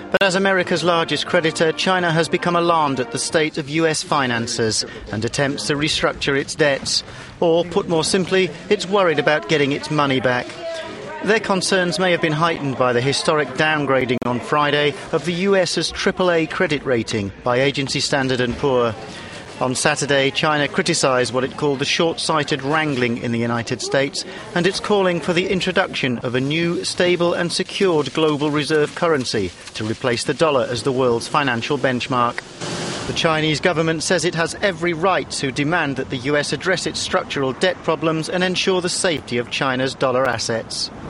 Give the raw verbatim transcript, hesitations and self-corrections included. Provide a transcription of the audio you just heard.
But as America's largest creditor, China has become alarmed at the state of U S finances and attempts to restructure its debts. Or, put more simply, it's worried about getting its money back. Their concerns may have been heightened by the historic downgrading on Friday of the US's triple A credit rating by agency Standard and Poor. On Saturday, China criticised what it called the short-sighted wrangling in the United States, and it's calling for the introduction of a new, stable and secured global reserve currency to replace the dollar as the world's financial benchmark. The Chinese government says it has every right to demand that the U S address its structural debt problems and ensure the safety of China's dollar assets.